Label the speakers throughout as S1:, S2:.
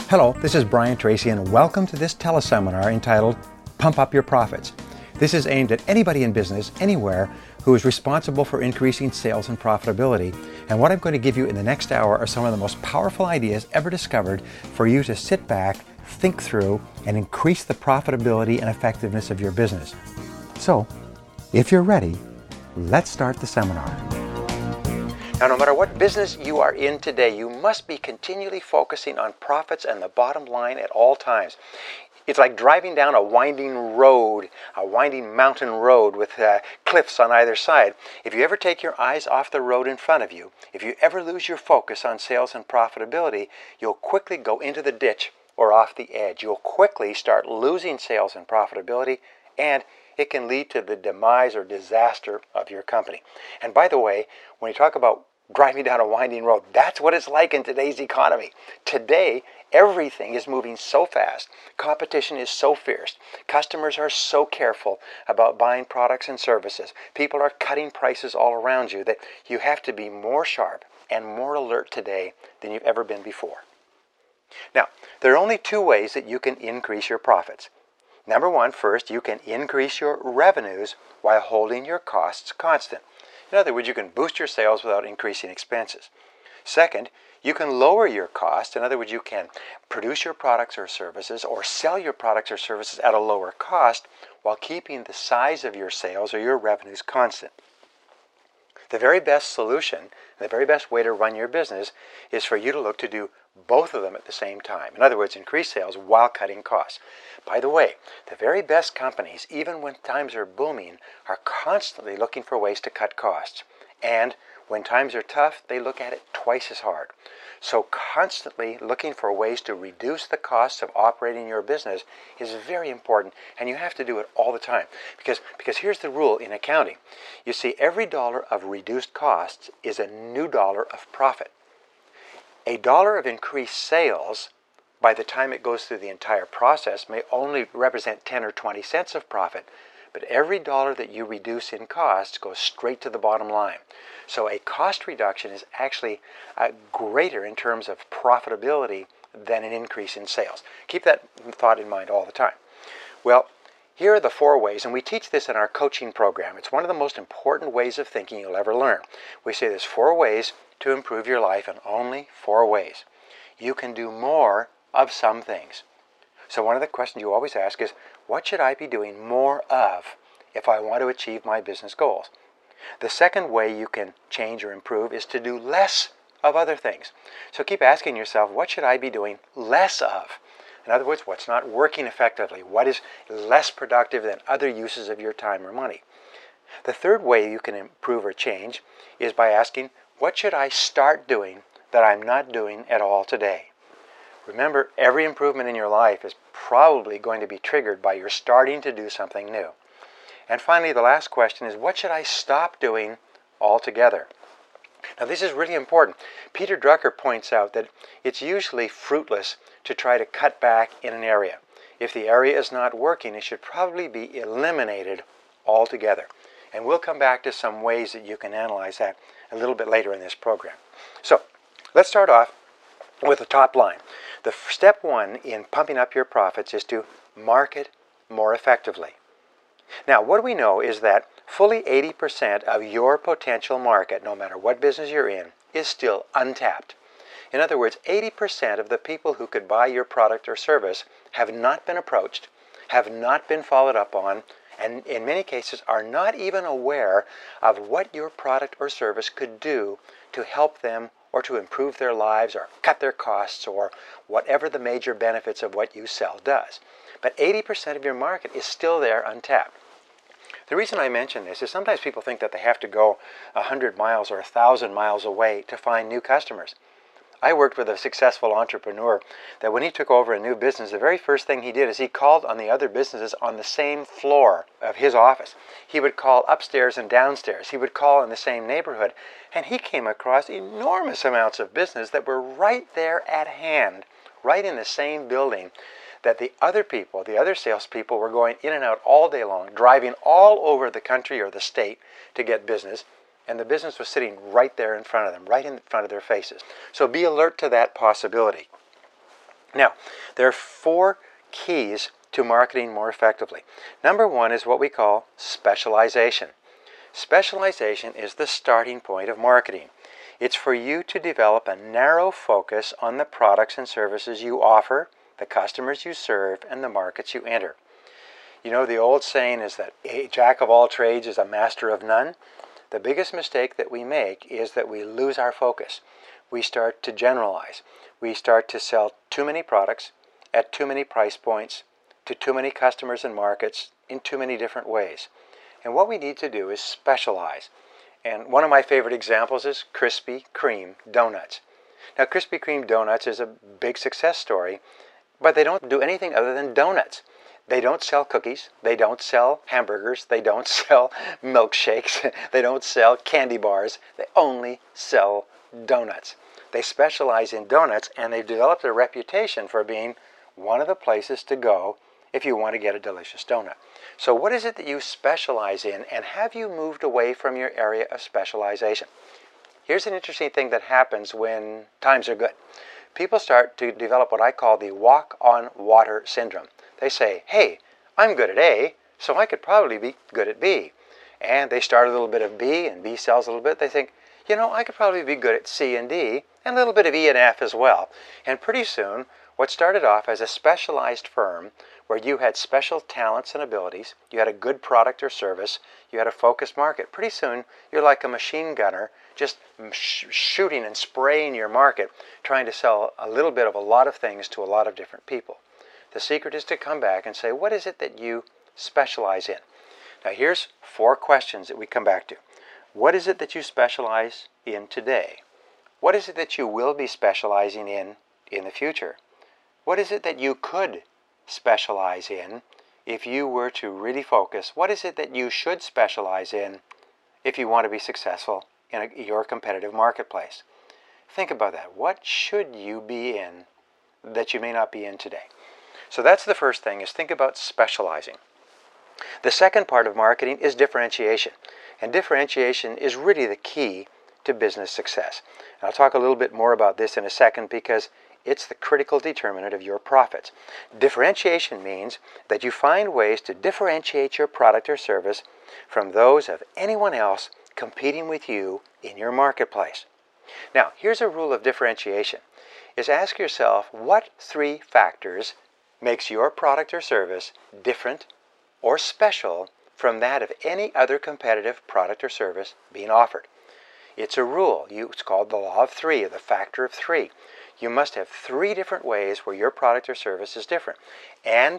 S1: Hello, this is Brian Tracy and welcome to this teleseminar entitled Pump Up Your Profits. This is aimed at anybody in business, anywhere, who is responsible for increasing sales and profitability. And what I'm going to give you in the next hour are some of the most powerful ideas ever discovered for you to sit back, think through, and increase the profitability and effectiveness of your business. So, if you're ready, let's start the seminar. Now, no matter what business you are in today, you must be continually focusing on profits and the bottom line at all times. It's like driving down a winding road, a winding mountain road with cliffs on either side. If you ever take your eyes off the road in front of you, if you ever lose your focus on sales and profitability, you'll quickly go into the ditch or off the edge. You'll quickly start losing sales and profitability, and it can lead to the demise or disaster of your company. And by the way, when you talk about driving down a winding road, that's what it's like in today's economy. Today, everything is moving so fast. Competition is so fierce. Customers are so careful about buying products and services. People are cutting prices all around you that you have to be more sharp and more alert today than you've ever been before. Now, there are only two ways that you can increase your profits. Number one, first, you can increase your revenues while holding your costs constant. In other words, you can boost your sales without increasing expenses. Second, you can lower your costs. In other words, you can produce your products or services or sell your products or services at a lower cost while keeping the size of your sales or your revenues constant. The very best solution, the very best way to run your business is for you to look to do both of them at the same time. In other words, increase sales while cutting costs. By the way, the very best companies, even when times are booming, are constantly looking for ways to cut costs. And when times are tough, they look at it twice as hard. So constantly looking for ways to reduce the costs of operating your business is very important, and you have to do it all the time. Because here's the rule in accounting. You see, every dollar of reduced costs is a new dollar of profit. A dollar of increased sales, by the time it goes through the entire process, may only represent 10 or 20 cents of profit, but every dollar that you reduce in costs goes straight to the bottom line. So a cost reduction is actually greater in terms of profitability than an increase in sales. Keep that thought in mind all the time. Well, here are the 4 ways, and we teach this in our coaching program. It's one of the most important ways of thinking you'll ever learn. We say there's 4 ways to improve your life, and only 4 ways. You can do more of some things. So one of the questions you always ask is, what should I be doing more of if I want to achieve my business goals? The second way you can change or improve is to do less of other things. So keep asking yourself, what should I be doing less of? In other words, what's not working effectively? What is less productive than other uses of your time or money? The third way you can improve or change is by asking, what should I start doing that I'm not doing at all today? Remember, every improvement in your life is probably going to be triggered by your starting to do something new. And finally, the last question is, what should I stop doing altogether? Now, this is really important. Peter Drucker points out that it's usually fruitless to try to cut back in an area. If the area is not working, it should probably be eliminated altogether. And we'll come back to some ways that you can analyze that a little bit later in this program. So, let's start off with the top line. The step 1 in pumping up your profits is to market more effectively. Now, what we know is that fully 80% of your potential market, no matter what business you're in, is still untapped. In other words, 80% of the people who could buy your product or service have not been approached, have not been followed up on, and in many cases are not even aware of what your product or service could do to help them or to improve their lives or cut their costs or whatever the major benefits of what you sell does. But 80% of your market is still there untapped. The reason I mention this is sometimes people think that they have to go 100 miles or 1,000 miles away to find new customers. I worked with a successful entrepreneur that when he took over a new business, the very first thing he did is he called on the other businesses on the same floor of his office. He would call upstairs and downstairs. He would call in the same neighborhood. And he came across enormous amounts of business that were right there at hand, right in the same building, that the other people, the other salespeople were going in and out all day long, driving all over the country or the state to get business. And the business was sitting right there in front of them, right in front of their faces. So be alert to that possibility. Now, there are 4 keys to marketing more effectively. Number 1 is what we call specialization. Specialization is the starting point of marketing. It's for you to develop a narrow focus on the products and services you offer, the customers you serve, and the markets you enter. You know, the old saying is that a jack of all trades is a master of none. The biggest mistake that we make is that we lose our focus. We start to generalize. We start to sell too many products at too many price points to too many customers and markets in too many different ways. And what we need to do is specialize. And one of my favorite examples is Krispy Kreme donuts. Now, Krispy Kreme donuts is a big success story, but they don't do anything other than donuts. They don't sell cookies, they don't sell hamburgers, they don't sell milkshakes, they don't sell candy bars, they only sell donuts. They specialize in donuts, and they've developed a reputation for being one of the places to go if you want to get a delicious donut. So what is it that you specialize in, and have you moved away from your area of specialization? Here's an interesting thing that happens when times are good. People start to develop what I call the walk-on-water syndrome. They say, hey, I'm good at A, so I could probably be good at B. And they start a little bit of B, and B sells a little bit. They think, you know, I could probably be good at C and D, and a little bit of E and F as well. And pretty soon, what started off as a specialized firm where you had special talents and abilities, you had a good product or service, you had a focused market. Pretty soon, you're like a machine gunner, just shooting and spraying your market, trying to sell a little bit of a lot of things to a lot of different people. The secret is to come back and say, what is it that you specialize in? Now, here's 4 questions that we come back to. What is it that you specialize in today? What is it that you will be specializing in the future? What is it that you could specialize in if you were to really focus? What is it that you should specialize in if you want to be successful in your competitive marketplace? Think about that. What should you be in that you may not be in today? So that's the first thing, is think about specializing. The second part of marketing is differentiation. And differentiation is really the key to business success. And I'll talk a little bit more about this in a second, because it's the critical determinant of your profits. Differentiation means that you find ways to differentiate your product or service from those of anyone else competing with you in your marketplace. Now, here's a rule of differentiation, is ask yourself, what 3 factors makes your product or service different or special from that of any other competitive product or service being offered? It's a rule. It's called the law of 3, or the factor of 3. You must have 3 different ways where your product or service is different and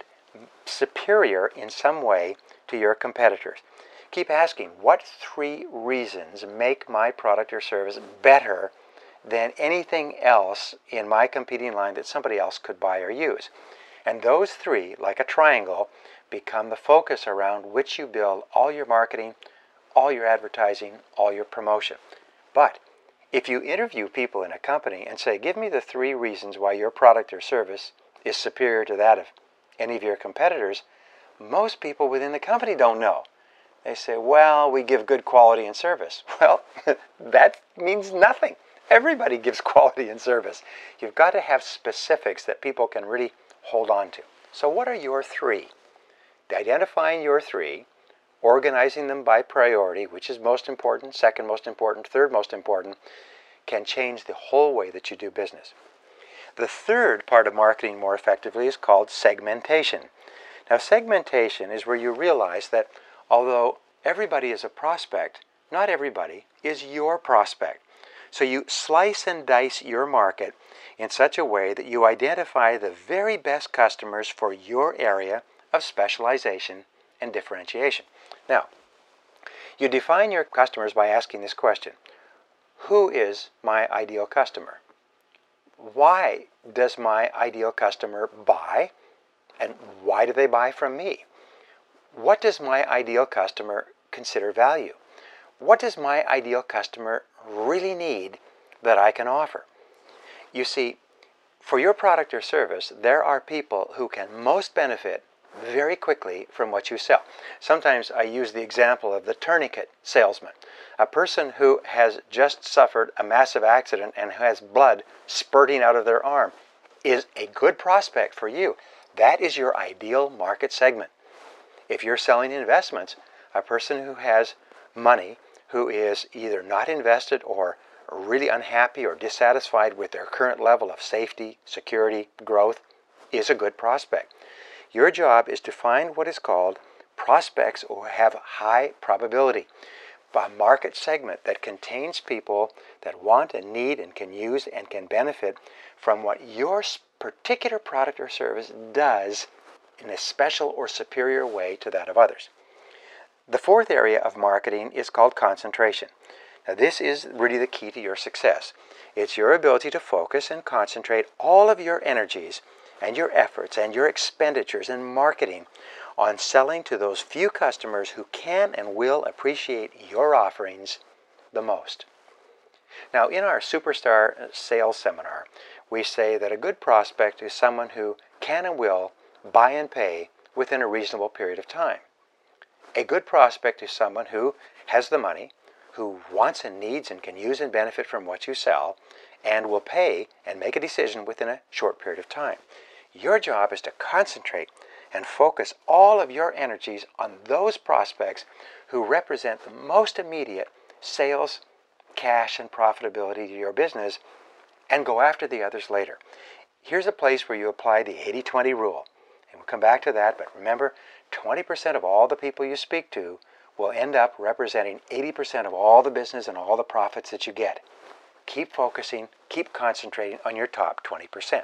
S1: superior in some way to your competitors. Keep asking, what 3 reasons make my product or service better than anything else in my competing line that somebody else could buy or use? And those 3, like a triangle, become the focus around which you build all your marketing, all your advertising, all your promotion. But if you interview people in a company and say, give me the 3 reasons why your product or service is superior to that of any of your competitors, most people within the company don't know. They say, well, we give good quality and service. Well, that means nothing. Everybody gives quality and service. You've got to have specifics that people can really hold on to. So what are your 3? Identifying your 3, organizing them by priority, which is most important, second most important, third most important, can change the whole way that you do business. The third part of marketing more effectively is called segmentation. Now, segmentation is where you realize that although everybody is a prospect, not everybody is your prospect. So you slice and dice your market in such a way that you identify the very best customers for your area of specialization and differentiation. Now, you define your customers by asking this question: who is my ideal customer? Why does my ideal customer buy? And why do they buy from me? What does my ideal customer consider value? What does my ideal customer really need that I can offer? You see, for your product or service, there are people who can most benefit very quickly from what you sell. Sometimes I use the example of the tourniquet salesman, a person who has just suffered a massive accident and has blood spurting out of their arm. is a good prospect for you. That is your ideal market segment. If you're selling investments, a person who has money, who is either not invested or really unhappy or dissatisfied with their current level of safety, security, growth, is a good prospect. Your job is to find what is called prospects who have high probability. A market segment that contains people that want and need and can use and can benefit from what your particular product or service does in a special or superior way to that of others. The fourth area of marketing is called concentration. Now, this is really the key to your success. It's your ability to focus and concentrate all of your energies and your efforts and your expenditures in marketing on selling to those few customers who can and will appreciate your offerings the most. Now, in our Superstar Sales Seminar, we say that a good prospect is someone who can and will buy and pay within a reasonable period of time. A good prospect is someone who has the money, who wants and needs and can use and benefit from what you sell, and will pay and make a decision within a short period of time. Your job is to concentrate and focus all of your energies on those prospects who represent the most immediate sales, cash, and profitability to your business, and go after the others later. Here's a place where you apply the 80-20 rule. And we'll come back to that, but remember, 20% of all the people you speak to will end up representing 80% of all the business and all the profits that you get. Keep focusing, keep concentrating on your top 20%.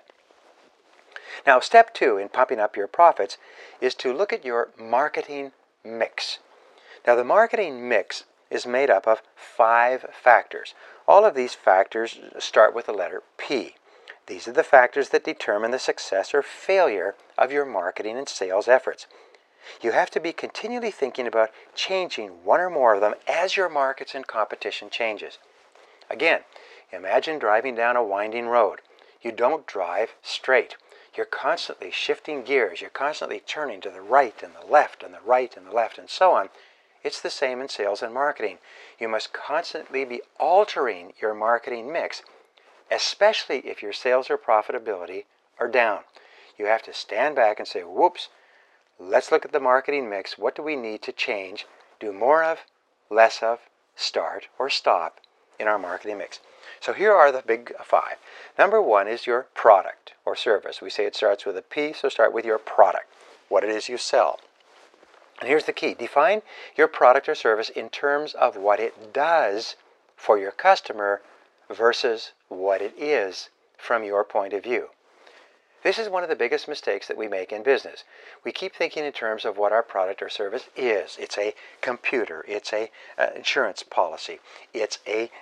S1: Now, step 2 in pumping up your profits is to look at your marketing mix. Now, the marketing mix is made up of 5 factors. All of these factors start with the letter P. These are the factors that determine the success or failure of your marketing and sales efforts. You have to be continually thinking about changing one or more of them as your markets and competition changes. Again, imagine driving down a winding road. You don't drive straight. You're constantly shifting gears. You're constantly turning to the right and the left and the right and the left and so on. It's the same in sales and marketing. You must constantly be altering your marketing mix, especially if your sales or profitability are down. You have to stand back and say, whoops, let's look at the marketing mix. What do we need to change, do more of, less of, start, or stop in our marketing mix? So here are the big 5. Number 1 is your product or service. We say it starts with a P, so start with your product, what it is you sell. And here's the key. Define your product or service in terms of what it does for your customer versus what it is from your point of view. This is one of the biggest mistakes that we make in business. We keep thinking in terms of what our product or service is. It's a computer. It's a insurance policy. It's a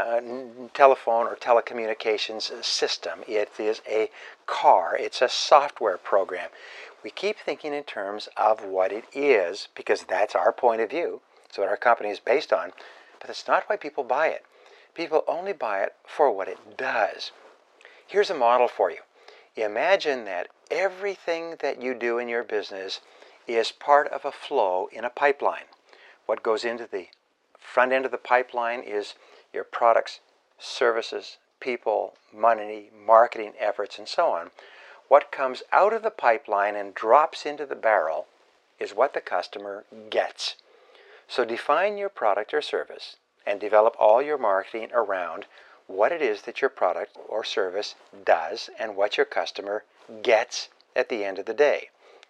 S1: telephone or telecommunications system. It is a car. It's a software program. We keep thinking in terms of what it is because that's our point of view. It's what our company is based on. But that's not why people buy it. People only buy it for what it does. Here's a model for you. Imagine that everything that you do in your business is part of a flow in a pipeline. What goes into the front end of the pipeline is your products, services, people, money, marketing efforts, and so on. What comes out of the pipeline and drops into the barrel is what the customer gets. So define your product or service and develop all your marketing around what it is that your product or service does and what your customer gets at the end of the day.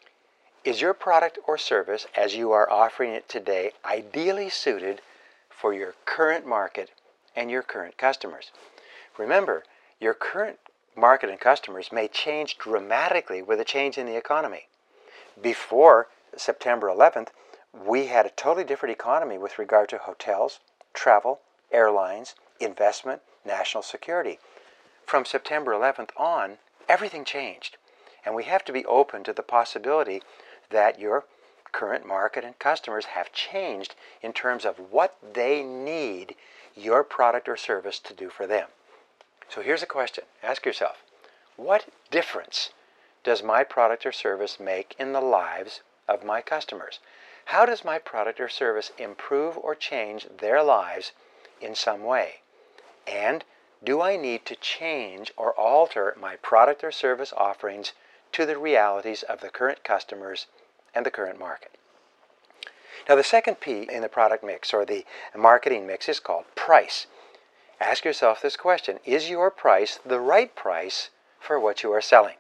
S1: Is your product or service, as you are offering it today, ideally suited for your current market and your current customers? Remember, your current market and customers may change dramatically with a change in the economy. Before September 11th, we had a totally different economy with regard to hotels, travel, airlines, investment, national security. From September 11th on, everything changed. And we have to be open to the possibility that your current market and customers have changed in terms of what they need your product or service to do for them. So here's a question. Ask yourself, what difference does my product or service make in the lives of my customers? How does my product or service improve or change their lives in some way? And Do I need to change or alter my product or service offerings to the realities of the current customers and the current market? Now, the second P in the product mix or the marketing mix is called price. Ask yourself this question: is your price the right price for what you are selling?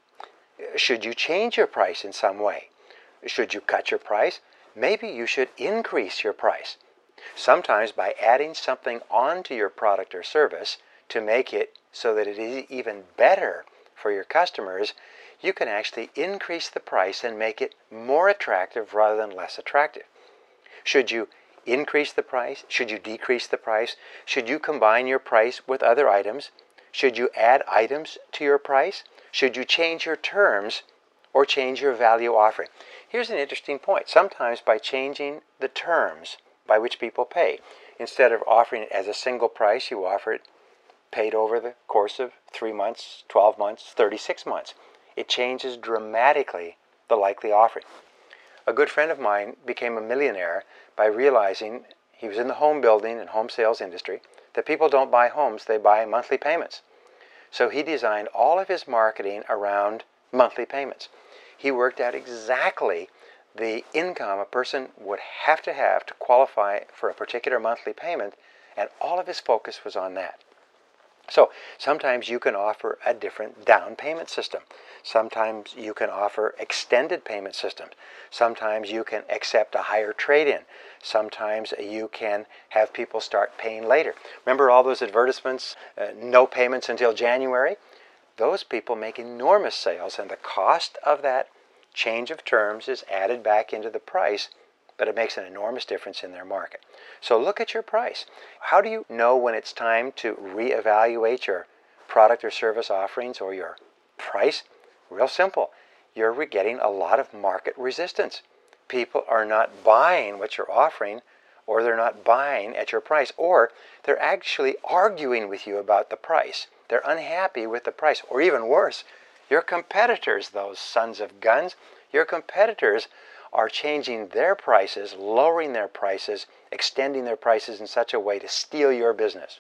S1: Should you change your price in some way? Should you cut your price? Maybe you should increase your price. Sometimes by adding something onto your product or service to make it so that it is even better for your customers, you can actually increase the price and make it more attractive rather than less attractive. Should you increase the price? Should you decrease the price? Should you combine your price with other items? Should you add items to your price? Should you change your terms or change your value offering? Here's an interesting point. Sometimes by changing the terms by which people pay, instead of offering it as a single price, you offer it paid over the course of 3 months, 12 months, 36 months. It changes dramatically the likely offering. A good friend of mine became a millionaire by realizing, he was in the home building and home sales industry, that people don't buy homes, they buy monthly payments. So he designed all of his marketing around monthly payments. He worked out exactly the income a person would have to qualify for a particular monthly payment, and all of his focus was on that. So sometimes you can offer a different down payment system. Sometimes you can offer extended payment systems. Sometimes you can accept a higher trade-in. Sometimes you can have people start paying later. Remember all those advertisements, no payments until January? Those people make enormous sales, and the cost of that change of terms is added back into the price, but it makes an enormous difference in their market. So look at your price. How do you know when it's time to reevaluate your product or service offerings or your price? Real simple. You're getting a lot of market resistance. People are not buying what you're offering, or they're not buying at your price, or they're actually arguing with you about the price. They're unhappy with the price, or even worse, your competitors, those sons of guns, your competitors are changing their prices, lowering their prices, extending their prices in such a way to steal your business.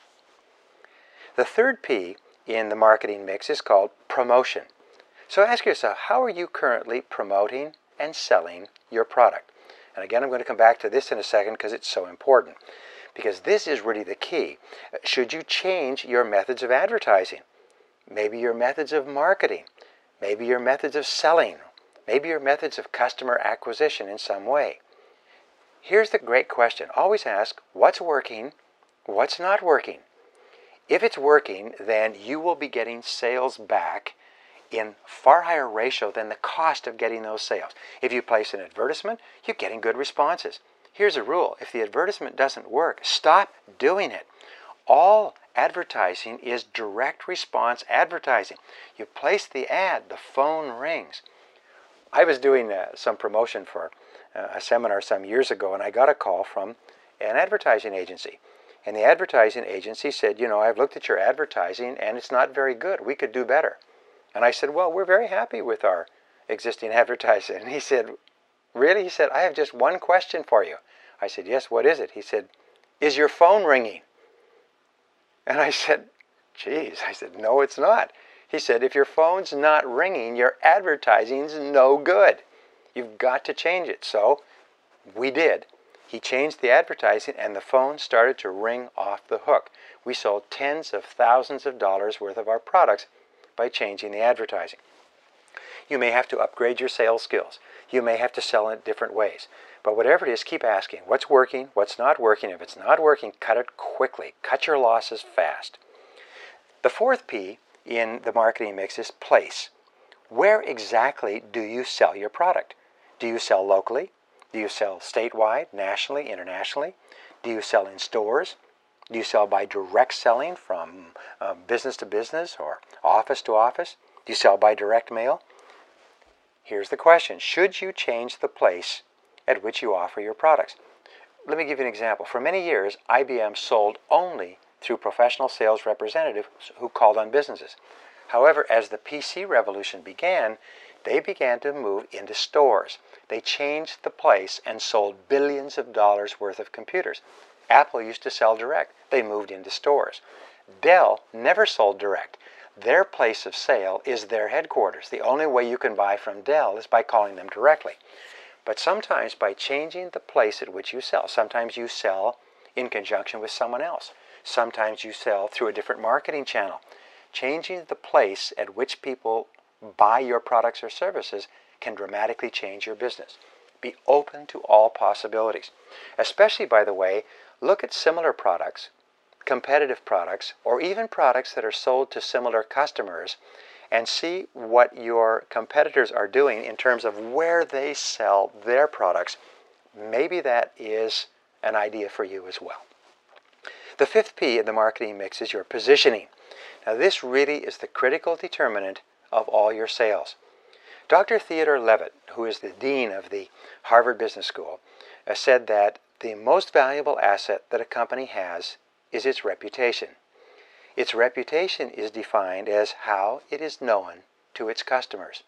S1: The third P in the marketing mix is called promotion. So ask yourself, how are you currently promoting and selling your product? And again, I'm going to come back to this in a second because it's so important. Because this is really the key. Should you change your methods of advertising? Maybe your methods of marketing. Maybe your methods of selling. Maybe your methods of customer acquisition in some way. Here's the great question. Always ask, what's working? What's not working? If it's working, then you will be getting sales back in far higher ratio than the cost of getting those sales. If you place an advertisement, you're getting good responses. Here's a rule. If the advertisement doesn't work, stop doing it. All advertising is direct response advertising. You place the ad, the phone rings. I was doing some promotion for a seminar some years ago, and I got a call from an advertising agency. And the advertising agency said, you know, I've looked at your advertising and it's not very good. We could do better. And I said, well, we're very happy with our existing advertising. And he said, really? He said, I have just one question for you. I said, yes, what is it? He said, is your phone ringing? And I said, geez. I said, no, it's not. He said, if your phone's not ringing, your advertising's no good. You've got to change it. So we did. He changed the advertising and the phone started to ring off the hook. We sold tens of thousands of dollars worth of our products by changing the advertising. You may have to upgrade your sales skills. You may have to sell in different ways. But whatever it is, keep asking. What's working? What's not working? If it's not working, cut it quickly. Cut your losses fast. The fourth P in the marketing mix is place. Where exactly do you sell your product? Do you sell locally? Do you sell statewide, nationally, internationally? Do you sell in stores? Do you sell by direct selling from business to business or office to office? Do you sell by direct mail? Here's the question. Should you change the place at which you offer your products? Let me give you an example. For many years, IBM sold only through professional sales representatives who called on businesses. However, as the PC revolution began, they began to move into stores. They changed the place and sold billions of dollars worth of computers. Apple used to sell direct. They moved into stores. Dell never sold direct. Their place of sale is their headquarters. The only way you can buy from Dell is by calling them directly. But sometimes by changing the place at which you sell. Sometimes you sell in conjunction with someone else. Sometimes you sell through a different marketing channel. Changing the place at which people buy your products or services can dramatically change your business. Be open to all possibilities. Especially, by the way, look at similar products, competitive products, or even products that are sold to similar customers, and see what your competitors are doing in terms of where they sell their products. Maybe that is an idea for you as well. The fifth P in the marketing mix is your positioning. Now, this really is the critical determinant of all your sales. Dr. Theodore Levitt, who is the dean of the Harvard Business School, said that the most valuable asset that a company has is its reputation. Its reputation is defined as how it is known to its customers.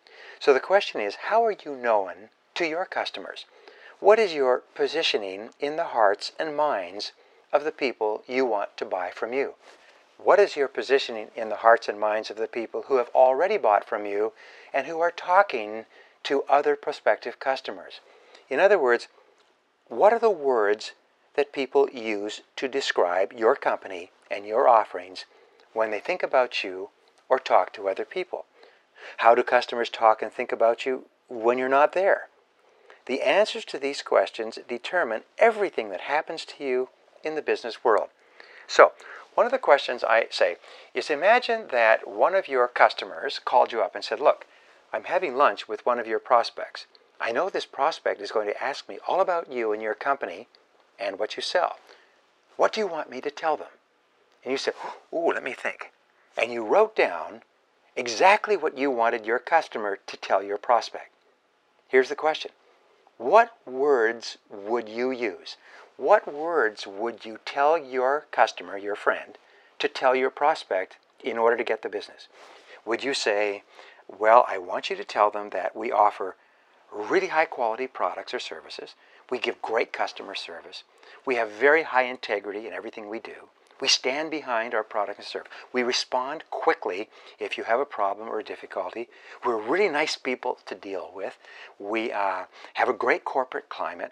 S1: So the question is, how are you known to your customers? What is your positioning in the hearts and minds of the people you want to buy from you? What is your positioning in the hearts and minds of the people who have already bought from you and who are talking to other prospective customers? In other words, what are the words that people use to describe your company and your offerings when they think about you or talk to other people? How do customers talk and think about you when you're not there? The answers to these questions determine everything that happens to you in the business world. So, one of the questions I say is, imagine that one of your customers called you up and said, look, I'm having lunch with one of your prospects. I know this prospect is going to ask me all about you and your company and what you sell. What do you want me to tell them? And you said, ooh, let me think. And you wrote down exactly what you wanted your customer to tell your prospect. Here's the question. What words would you use? What words would you tell your customer, your friend, to tell your prospect in order to get the business? Would you say, well, I want you to tell them that we offer really high quality products or services. We give great customer service. We have very high integrity in everything we do. We stand behind our product and service. We respond quickly if you have a problem or a difficulty. We're really nice people to deal with. We have a great corporate climate.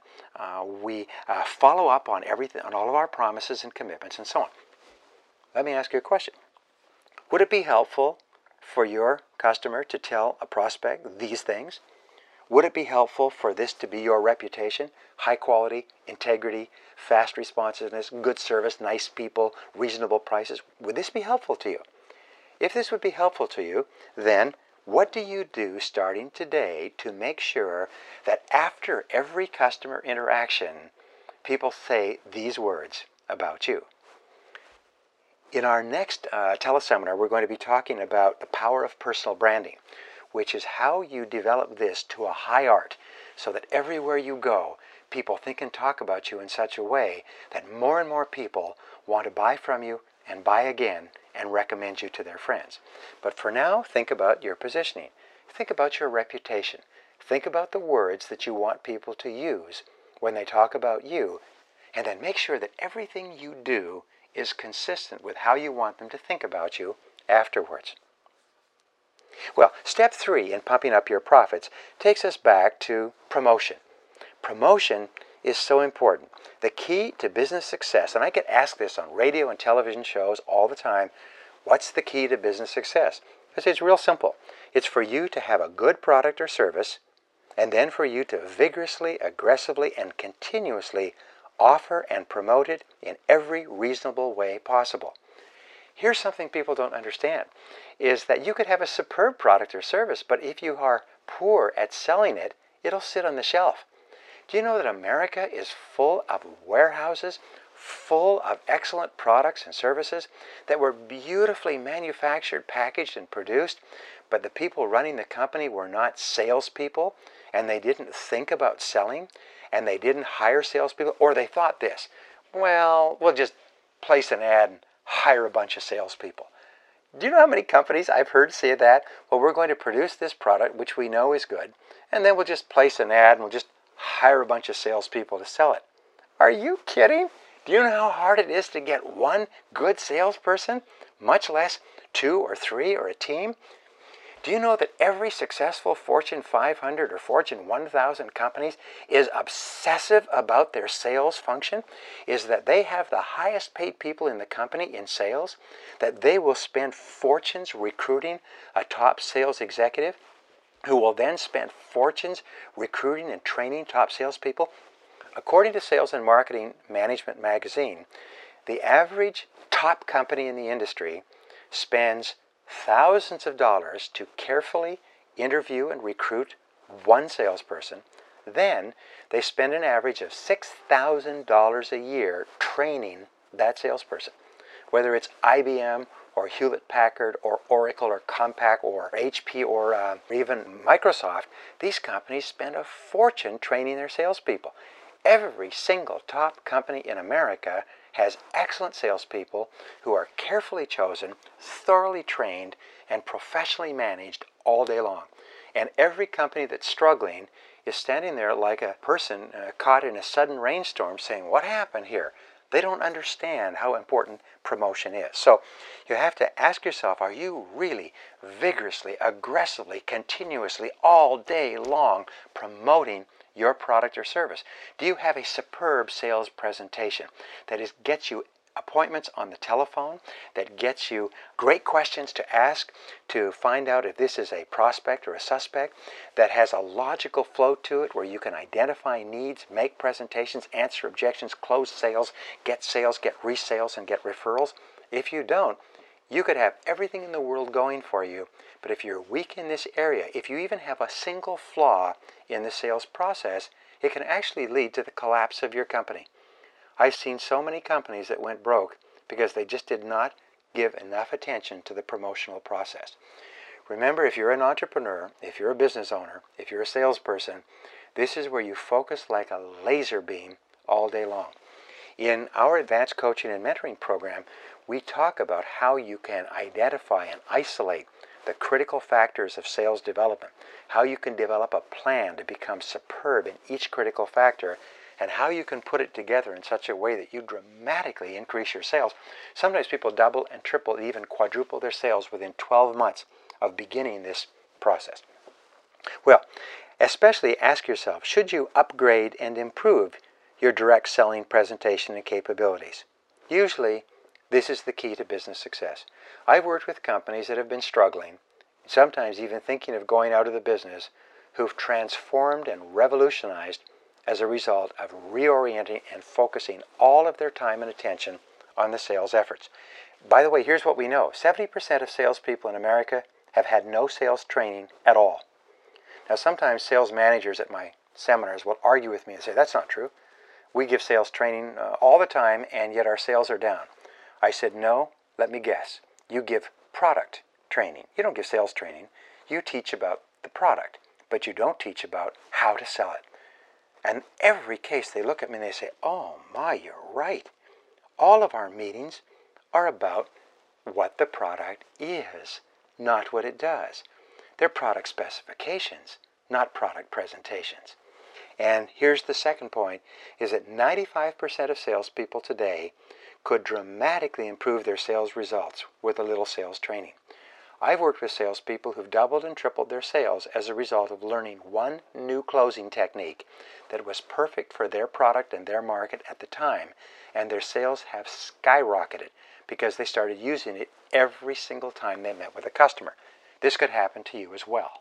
S1: We follow up on everything, on all of our promises and commitments, and so on. Let me ask you a question. Would it be helpful for your customer to tell a prospect these things? Would it be helpful for this to be your reputation? High quality, integrity, fast responsiveness, good service, nice people, reasonable prices. Would this be helpful to you? If this would be helpful to you, then what do you do starting today to make sure that after every customer interaction, people say these words about you? In our next teleseminar, we're going to be talking about the power of personal branding, which is how you develop this to a high art so that everywhere you go, people think and talk about you in such a way that more and more people want to buy from you and buy again and recommend you to their friends. But for now, think about your positioning. Think about your reputation. Think about the words that you want people to use when they talk about you, and then make sure that everything you do is consistent with how you want them to think about you afterwards. Well, step 3 in pumping up your profits takes us back to promotion. Promotion is so important. The key to business success, and I get asked this on radio and television shows all the time, what's the key to business success? I say it's real simple. It's for you to have a good product or service, and then for you to vigorously, aggressively, and continuously offer and promote it in every reasonable way possible. Here's something people don't understand, is that you could have a superb product or service, but if you are poor at selling it, it'll sit on the shelf. Do you know that America is full of warehouses, full of excellent products and services that were beautifully manufactured, packaged, and produced, but the people running the company were not salespeople, and they didn't think about selling, and they didn't hire salespeople, or they thought this, well, we'll just place an ad and hire a bunch of salespeople. Do you know how many companies I've heard say that? Well, we're going to produce this product, which we know is good, and then we'll just place an ad and we'll just hire a bunch of salespeople to sell it. Are you kidding? Do you know how hard it is to get one good salesperson, much less 2 or 3 or a team? Do you know that every successful Fortune 500 or Fortune 1000 companies is obsessive about their sales function? Is that they have the highest paid people in the company in sales? That they will spend fortunes recruiting a top sales executive who will then spend fortunes recruiting and training top salespeople? According to Sales and Marketing Management magazine, the average top company in the industry spends thousands of dollars to carefully interview and recruit one salesperson. Then they spend an average of $6,000 a year training that salesperson. Whether it's IBM or Hewlett-Packard or Oracle or Compaq or HP or even Microsoft, these companies spend a fortune training their salespeople. Every single top company in America has excellent salespeople who are carefully chosen, thoroughly trained, and professionally managed all day long. And every company that's struggling is standing there like a person caught in a sudden rainstorm saying, "What happened here?" They don't understand how important promotion is. So you have to ask yourself, are you really vigorously, aggressively, continuously, all day long promoting your product or service? Do you have a superb sales presentation that gets you appointments on the telephone, that gets you great questions to ask to find out if this is a prospect or a suspect, that has a logical flow to it where you can identify needs, make presentations, answer objections, close sales, get resales, and get referrals? If you don't, you could have everything in the world going for you, but if you're weak in this area, if you even have a single flaw in the sales process, it can actually lead to the collapse of your company. I've seen so many companies that went broke because they just did not give enough attention to the promotional process. Remember, if you're an entrepreneur, if you're a business owner, if you're a salesperson, this is where you focus like a laser beam all day long. In our advanced coaching and mentoring program, we talk about how you can identify and isolate the critical factors of sales development, how you can develop a plan to become superb in each critical factor, and how you can put it together in such a way that you dramatically increase your sales. Sometimes people double and triple, even quadruple their sales within 12 months of beginning this process. Well, especially ask yourself, should you upgrade and improve your direct selling presentation and capabilities? Usually, this is the key to business success. I've worked with companies that have been struggling, sometimes even thinking of going out of the business, who've transformed and revolutionized as a result of reorienting and focusing all of their time and attention on the sales efforts. By the way, here's what we know. 70% of salespeople in America have had no sales training at all. Now, sometimes sales managers at my seminars will argue with me and say, "That's not true. We give sales training all the time, and yet our sales are down." I said, "No, let me guess. You give product training. You don't give sales training. You teach about the product, but you don't teach about how to sell it." And every case they look at me and they say, "Oh my, you're right. All of our meetings are about what the product is, not what it does. They're product specifications, not product presentations." And here's the second point, is that 95% of salespeople today could dramatically improve their sales results with a little sales training. I've worked with salespeople who've doubled and tripled their sales as a result of learning one new closing technique that was perfect for their product and their market at the time, and their sales have skyrocketed because they started using it every single time they met with a customer. This could happen to you as well.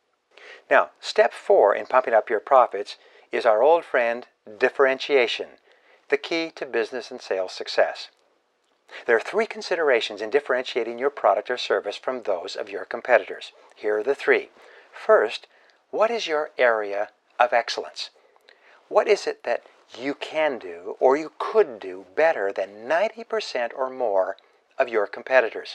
S1: Now, step 4 in pumping up your profits is our old friend, differentiation, the key to business and sales success. There are 3 considerations in differentiating your product or service from those of your competitors. Here are the 3. First, what is your area of excellence? What is it that you can do or you could do better than 90% or more of your competitors?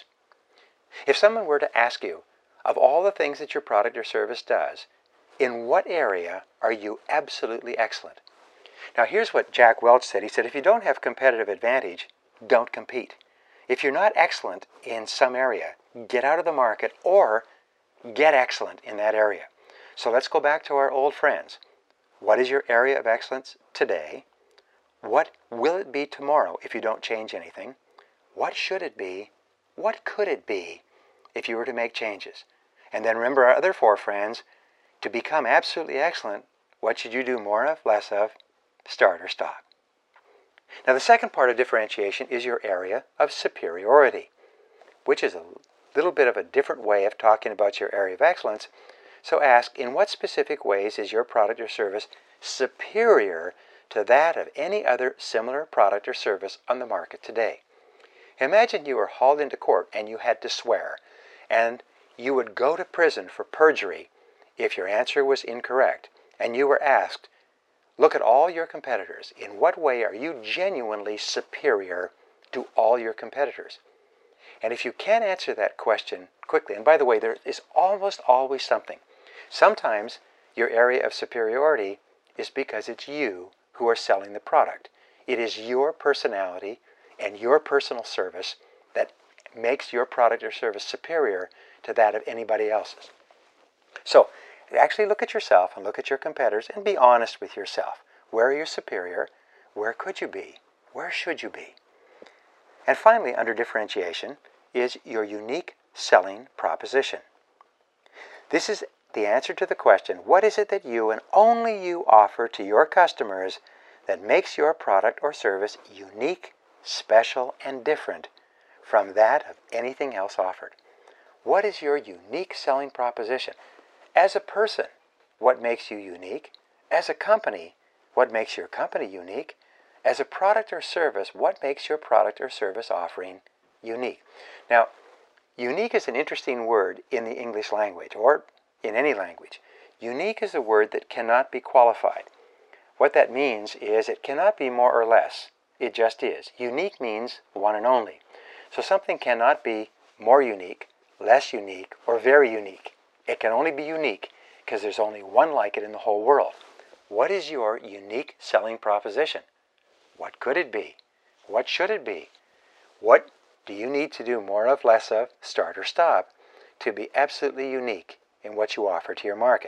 S1: If someone were to ask you, of all the things that your product or service does, in what area are you absolutely excellent? Now, here's what Jack Welch said. He said, if you don't have competitive advantage, don't compete. If you're not excellent in some area, get out of the market or get excellent in that area. So let's go back to our old friends. What is your area of excellence today? What will it be tomorrow if you don't change anything? What should it be? What could it be if you were to make changes? And then remember our other 4 friends. To become absolutely excellent, what should you do more of, less of? Start or stop. Now the second part of differentiation is your area of superiority, which is a little bit of a different way of talking about your area of excellence. So ask, in what specific ways is your product or service superior to that of any other similar product or service on the market today? Imagine you were hauled into court and you had to swear, and you would go to prison for perjury if your answer was incorrect, and you were asked, look at all your competitors. In what way are you genuinely superior to all your competitors? And if you can't answer that question quickly, and by the way, there is almost always something. Sometimes your area of superiority is because it's you who are selling the product. It is your personality and your personal service that makes your product or service superior to that of anybody else's. So, actually look at yourself and look at your competitors and be honest with yourself. Where are you superior? Where could you be? Where should you be? And finally, under differentiation, is your unique selling proposition. This is the answer to the question, what is it that you and only you offer to your customers that makes your product or service unique, special, and different from that of anything else offered? What is your unique selling proposition? As a person, what makes you unique? As a company, what makes your company unique? As a product or service, what makes your product or service offering unique? Now, unique is an interesting word in the English language, or in any language. Unique is a word that cannot be qualified. What that means is it cannot be more or less. It just is. Unique means one and only. So something cannot be more unique, less unique, or very unique. It can only be unique because there's only one like it in the whole world. What is your unique selling proposition? What could it be? What should it be? What do you need to do more of, less of, start or stop, to be absolutely unique in what you offer to your market?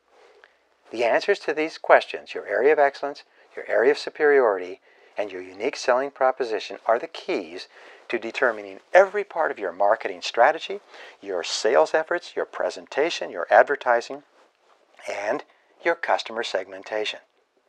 S1: The answers to these questions, your area of excellence, your area of superiority, and your unique selling proposition are the keys to determining every part of your marketing strategy, your sales efforts, your presentation, your advertising, and your customer segmentation.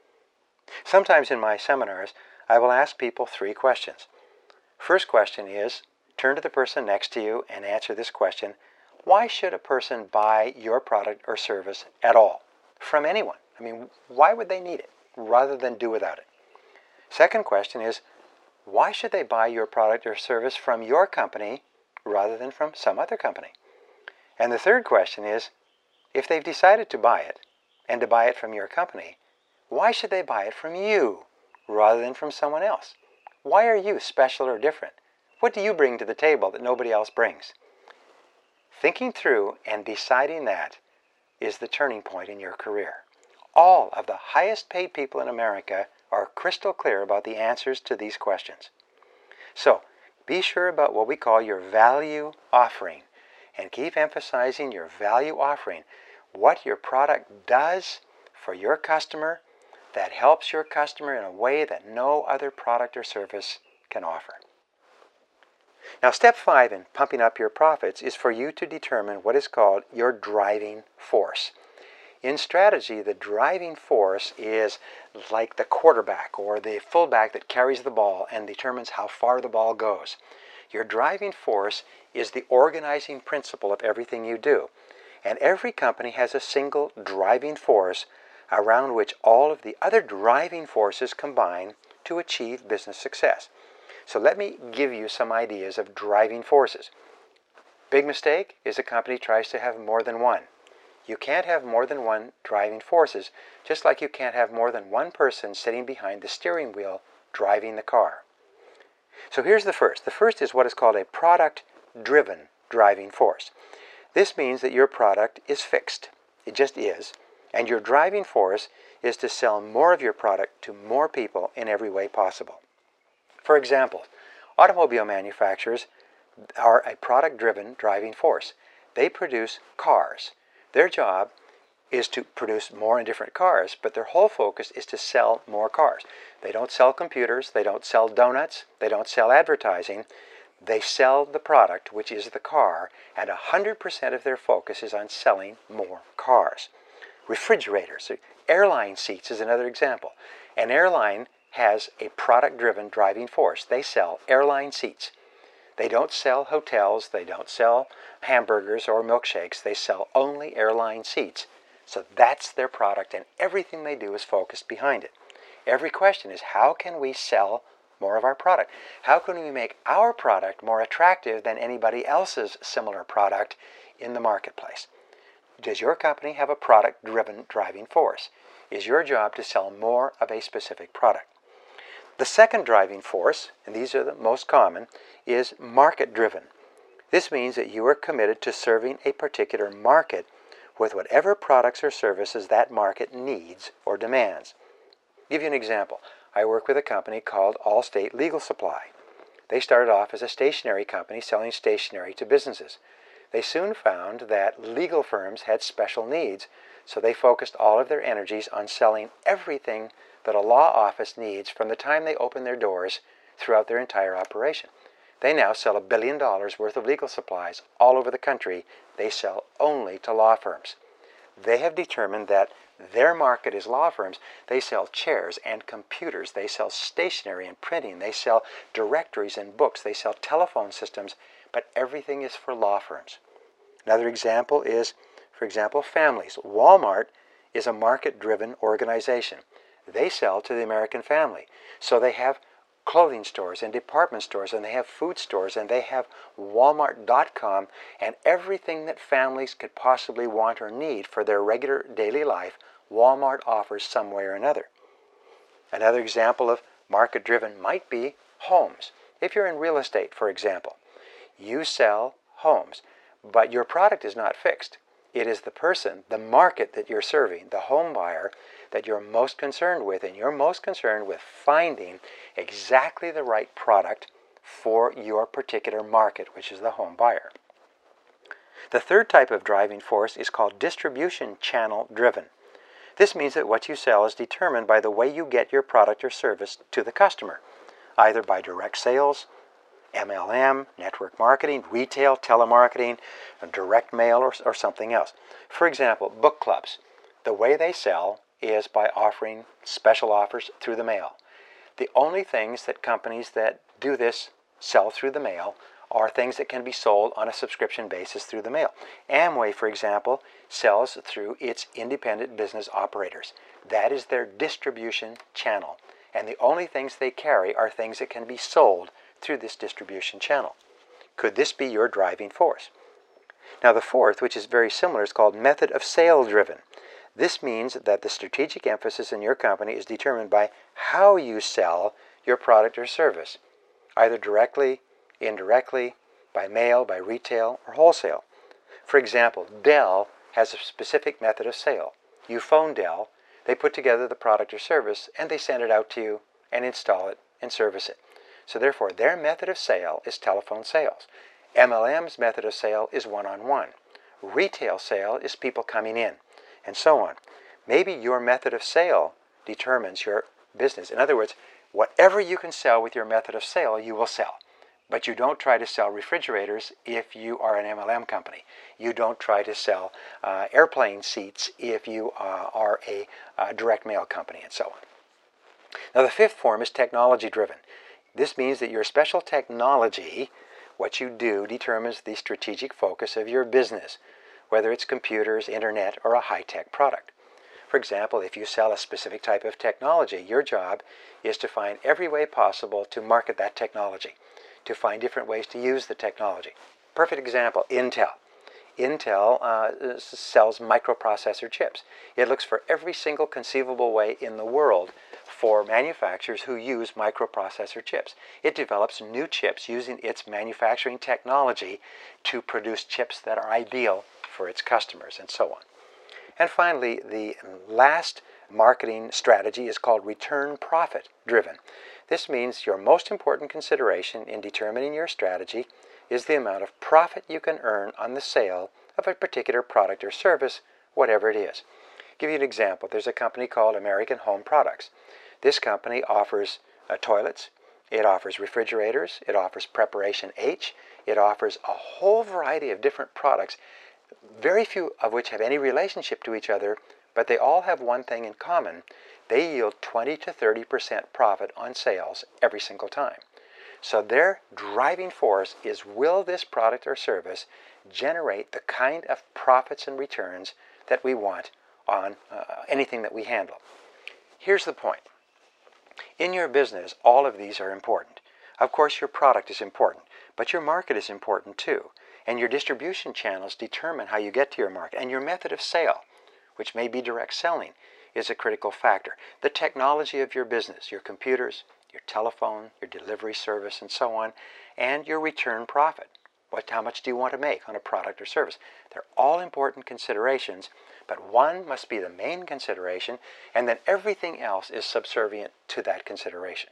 S1: Sometimes in my seminars, I will ask people 3 questions. First question is, turn to the person next to you and answer this question, why should a person buy your product or service at all? From anyone. I mean, why would they need it rather than do without it? Second question is, why should they buy your product or service from your company rather than from some other company? And the third question is, if they've decided to buy it, and to buy it from your company, why should they buy it from you rather than from someone else? Why are you special or different? What do you bring to the table that nobody else brings? Thinking through and deciding that is the turning point in your career. All of the highest paid people in America are crystal clear about the answers to these questions. So, be sure about what we call your value offering, and keep emphasizing your value offering, what your product does for your customer that helps your customer in a way that no other product or service can offer. Now, step 5 in pumping up your profits is for you to determine what is called your driving force. In strategy, the driving force is like the quarterback or the fullback that carries the ball and determines how far the ball goes. Your driving force is the organizing principle of everything you do. And every company has a single driving force around which all of the other driving forces combine to achieve business success. So let me give you some ideas of driving forces. Big mistake is a company tries to have more than one. You can't have more than one driving forces, just like you can't have more than one person sitting behind the steering wheel driving the car. So here's the first. The first is what is called a product-driven driving force. This means that your product is fixed. It just is. And your driving force is to sell more of your product to more people in every way possible. For example, automobile manufacturers are a product-driven driving force. They produce cars. Their job is to produce more and different cars, but their whole focus is to sell more cars. They don't sell computers, they don't sell donuts, they don't sell advertising. They sell the product, which is the car, and 100% of their focus is on selling more cars. Refrigerators, airline seats is another example. An airline has a product-driven driving force. They sell airline seats. They don't sell hotels, they don't sell hamburgers or milkshakes, they sell only airline seats. So that's their product, and everything they do is focused behind it. Every question is, how can we sell more of our product? How can we make our product more attractive than anybody else's similar product in the marketplace? Does your company have a product-driven driving force? Is your job to sell more of a specific product? The second driving force, and these are the most common, is market-driven. This means that you are committed to serving a particular market with whatever products or services that market needs or demands. I'll give you an example. I work with a company called Allstate Legal Supply. They started off as a stationery company selling stationery to businesses. They soon found that legal firms had special needs, so they focused all of their energies on selling everything that a law office needs from the time they open their doors throughout their entire operation. They now sell $1 billion worth of legal supplies all over the country. They sell only to law firms. They have determined that their market is law firms. They sell chairs and computers. They sell stationery and printing. They sell directories and books. They sell telephone systems, but everything is for law firms. Another example is, for example, families. Walmart is a market-driven organization. They sell to the American family. So they have clothing stores and department stores, and they have food stores, and they have Walmart.com, and everything that families could possibly want or need for their regular daily life, Walmart offers some way or another. Another example of market-driven might be homes. If you're in real estate, for example, you sell homes, but your product is not fixed. It is the person, the market that you're serving, the home buyer, that you're most concerned with, and you're most concerned with finding exactly the right product for your particular market, which is the home buyer. The third type of driving force is called distribution channel driven. This means that what you sell is determined by the way you get your product or service to the customer, either by direct sales, MLM, network marketing, retail, telemarketing, direct mail, or something else. For example, book clubs. The way they sell is by offering special offers through the mail. The only things that companies that do this sell through the mail are things that can be sold on a subscription basis through the mail. Amway, for example, sells through its independent business operators. That is their distribution channel. And the only things they carry are things that can be sold through this distribution channel. Could this be your driving force? Now the fourth, which is very similar, is called method of sale driven. This means that the strategic emphasis in your company is determined by how you sell your product or service, either directly, indirectly, by mail, by retail, or wholesale. For example, Dell has a specific method of sale. You phone Dell, they put together the product or service, and they send it out to you and install it and service it. So therefore, their method of sale is telephone sales. MLM's method of sale is one-on-one. Retail sale is people coming in, and so on. Maybe your method of sale determines your business. In other words, whatever you can sell with your method of sale, you will sell. But you don't try to sell refrigerators if you are an MLM company. You don't try to sell airplane seats if you are a direct mail company, and so on. Now the fifth form is technology driven. This means that your special technology, what you do, determines the strategic focus of your business, whether it's computers, internet, or a high-tech product. For example, if you sell a specific type of technology, your job is to find every way possible to market that technology, to find different ways to use the technology. Perfect example, Intel. Intel sells microprocessor chips. It looks for every single conceivable way in the world for manufacturers who use microprocessor chips. It develops new chips using its manufacturing technology to produce chips that are ideal for its customers, and so on. And finally, the last marketing strategy is called return profit driven. This means your most important consideration in determining your strategy is the amount of profit you can earn on the sale of a particular product or service whatever it is. Give you an example. There's a company called American Home Products. This company offers toilets, it offers refrigerators, it offers Preparation H, it offers a whole variety of different products, very few of which have any relationship to each other, but they all have one thing in common. They yield 20 to 30% profit on sales every single time. So their driving force is, will this product or service generate the kind of profits and returns that we want on anything that we handle? Here's the point. In your business, all of these are important. Of course, your product is important, but your market is important too. And your distribution channels determine how you get to your market. And your method of sale, which may be direct selling, is a critical factor. The technology of your business, your computers, your telephone, your delivery service, and so on, and your return profit. How much do you want to make on a product or service? They're all important considerations, but one must be the main consideration, and then everything else is subservient to that consideration.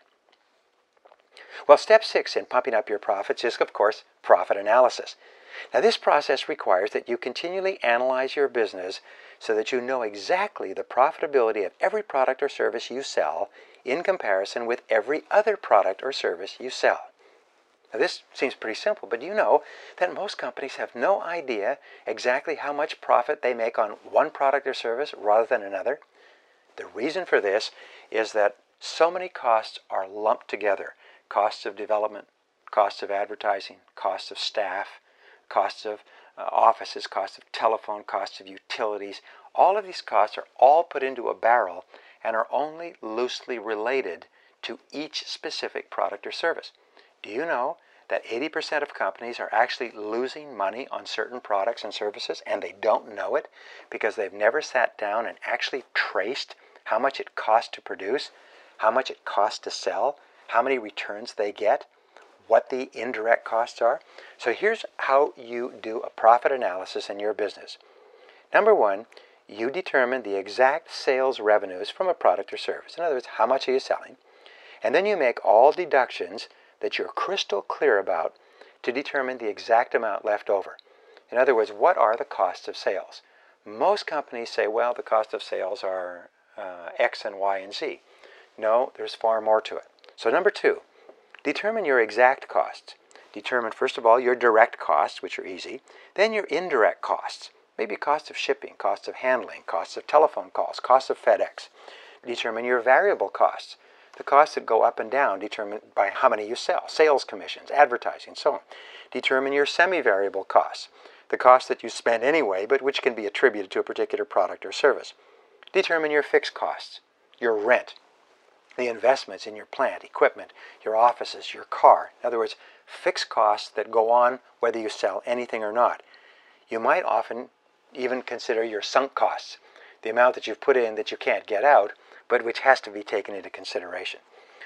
S1: Well, step 6 in pumping up your profits is, of course, profit analysis. Now, this process requires that you continually analyze your business so that you know exactly the profitability of every product or service you sell in comparison with every other product or service you sell. Now, this seems pretty simple, but you know that most companies have no idea exactly how much profit they make on one product or service rather than another. The reason for this is that so many costs are lumped together. Costs of development, costs of advertising, costs of staff, costs of offices, costs of telephone, costs of utilities. All of these costs are all put into a barrel and are only loosely related to each specific product or service. Do you know that 80% of companies are actually losing money on certain products and services, and they don't know it because they've never sat down and actually traced how much it costs to produce, how much it costs to sell, how many returns they get, what the indirect costs are? So here's how you do a profit analysis in your business. Number one, you determine the exact sales revenues from a product or service. In other words, how much are you selling? And then you make all deductions that you're crystal clear about to determine the exact amount left over. In other words, what are the costs of sales? Most companies say, well, the cost of sales are X and Y and Z. No, there's far more to it. So number two, determine your exact costs. Determine, first of all, your direct costs, which are easy, then your indirect costs, maybe cost of shipping, cost of handling, costs of telephone calls, costs of FedEx. Determine your variable costs, the costs that go up and down determined by how many you sell, sales commissions, advertising, so on. Determine your semi-variable costs, the costs that you spend anyway, but which can be attributed to a particular product or service. Determine your fixed costs, your rent, the investments in your plant, equipment, your offices, your car. In other words, fixed costs that go on whether you sell anything or not. You might often even consider your sunk costs, the amount that you've put in that you can't get out, but which has to be taken into consideration.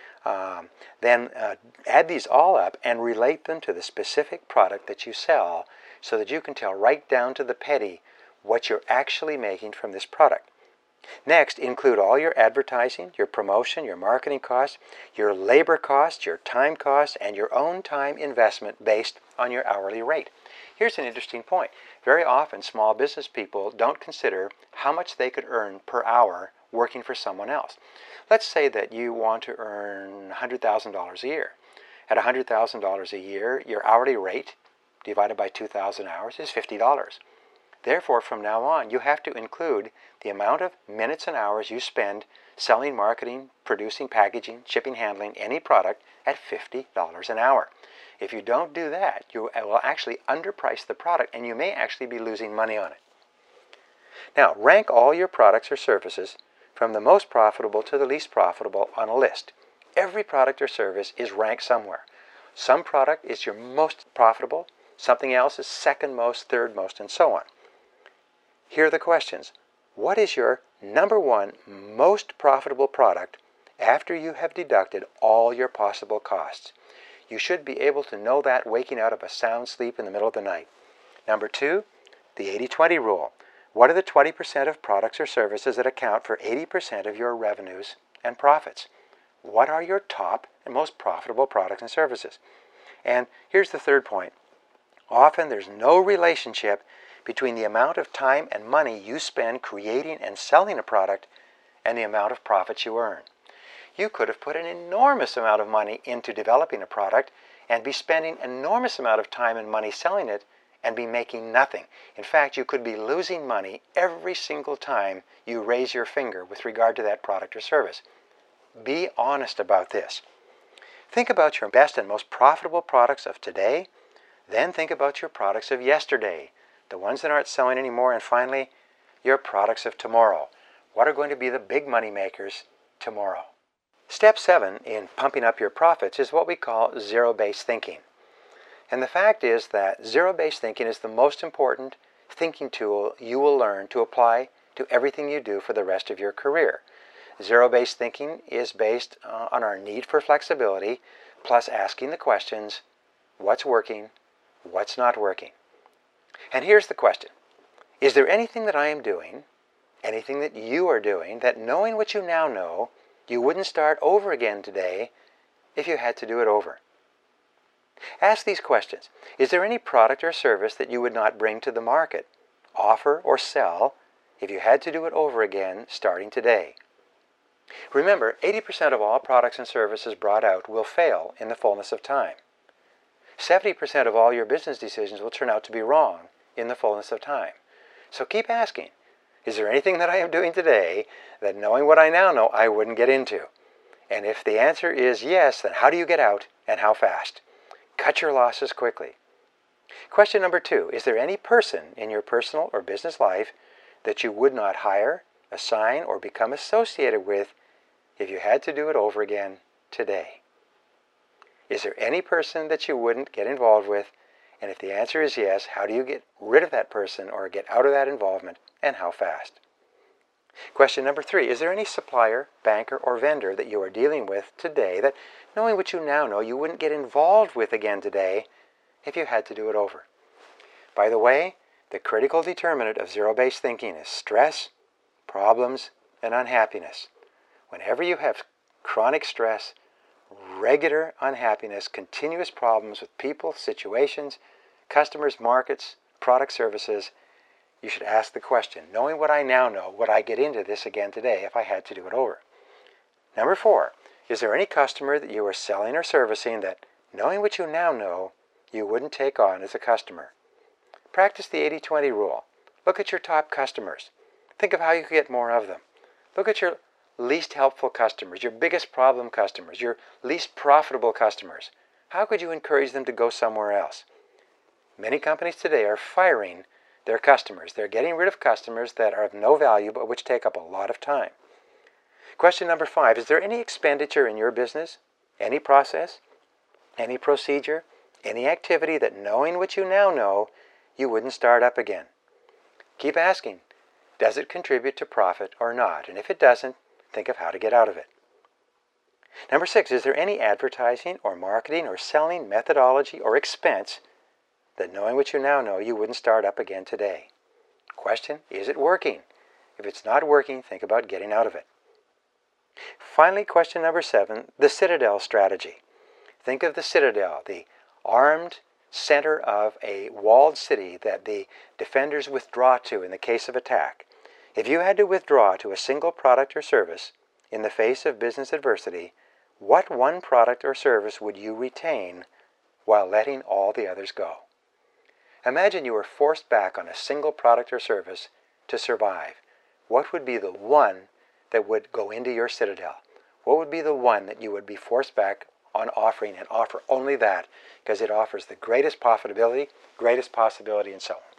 S1: Then add these all up and relate them to the specific product that you sell so that you can tell right down to the penny what you're actually making from this product. Next, include all your advertising, your promotion, your marketing costs, your labor costs, your time costs, and your own time investment based on your hourly rate. Here's an interesting point. Very often, small business people don't consider how much they could earn per hour working for someone else. Let's say that you want to earn $100,000 a year. At $100,000 a year, your hourly rate divided by 2,000 hours is $50. Therefore, from now on, you have to include the amount of minutes and hours you spend selling, marketing, producing, packaging, shipping, handling any product at $50 an hour. If you don't do that, you will actually underprice the product and you may actually be losing money on it. Now, rank all your products or services from the most profitable to the least profitable on a list. Every product or service is ranked somewhere. Some product is your most profitable, something else is second most, third most, and so on. Here are the questions. What is your number one most profitable product after you have deducted all your possible costs? You should be able to know that waking out of a sound sleep in the middle of the night. Number two, the 80-20 rule. What are the 20% of products or services that account for 80% of your revenues and profits? What are your top and most profitable products and services? And here's the third point. Often there's no relationship between the amount of time and money you spend creating and selling a product and the amount of profits you earn. You could have put an enormous amount of money into developing a product and be spending an enormous amount of time and money selling it and be making nothing. In fact, you could be losing money every single time you raise your finger with regard to that product or service. Be honest about this. Think about your best and most profitable products of today, then think about your products of yesterday, the ones that aren't selling anymore, and finally, your products of tomorrow. What are going to be the big money makers tomorrow? Step 7 in pumping up your profits is what we call zero-based thinking. And the fact is that zero-based thinking is the most important thinking tool you will learn to apply to everything you do for the rest of your career. Zero-based thinking is based on our need for flexibility, plus asking the questions, what's working, what's not working? And here's the question. Is there anything that I am doing, anything that you are doing, that knowing what you now know, you wouldn't start over again today if you had to do it over? Ask these questions. Is there any product or service that you would not bring to the market, offer, or sell if you had to do it over again starting today? Remember, 80% of all products and services brought out will fail in the fullness of time. 70% of all your business decisions will turn out to be wrong in the fullness of time. So keep asking, is there anything that I am doing today that knowing what I now know I wouldn't get into? And if the answer is yes, then how do you get out and how fast? Cut your losses quickly. Question number 2, is there any person in your personal or business life that you would not hire, assign, or become associated with if you had to do it over again today? Is there any person that you wouldn't get involved with? And if the answer is yes, how do you get rid of that person or get out of that involvement, and how fast? Question number 3, is there any supplier, banker, or vendor that you are dealing with today that, knowing what you now know, you wouldn't get involved with again today if you had to do it over? By the way, the critical determinant of zero-based thinking is stress, problems, and unhappiness. Whenever you have chronic stress, regular unhappiness, continuous problems with people, situations, customers, markets, product, services, you should ask the question, knowing what I now know, would I get into this again today if I had to do it over? Number 4, is there any customer that you are selling or servicing that, knowing what you now know, you wouldn't take on as a customer? Practice the 80-20 rule. Look at your top customers. Think of how you could get more of them. Look at your least helpful customers, your biggest problem customers, your least profitable customers. How could you encourage them to go somewhere else? Many companies today are firing their customers. They're getting rid of customers that are of no value but which take up a lot of time. Question number 5, is there any expenditure in your business, any process, any procedure, any activity that knowing what you now know, you wouldn't start up again? Keep asking, does it contribute to profit or not? And if it doesn't, think of how to get out of it. Number 6, is there any advertising or marketing or selling methodology or expense that knowing what you now know, you wouldn't start up again today? Question, is it working? If it's not working, think about getting out of it. Finally, question number 7, the Citadel strategy. Think of the Citadel, the armed center of a walled city that the defenders withdraw to in the case of attack. If you had to withdraw to a single product or service in the face of business adversity, what one product or service would you retain while letting all the others go? Imagine you were forced back on a single product or service to survive. What would be the one that would go into your Citadel? What would be the one that you would be forced back on offering, and offer only that because it offers the greatest profitability, greatest possibility, and so on?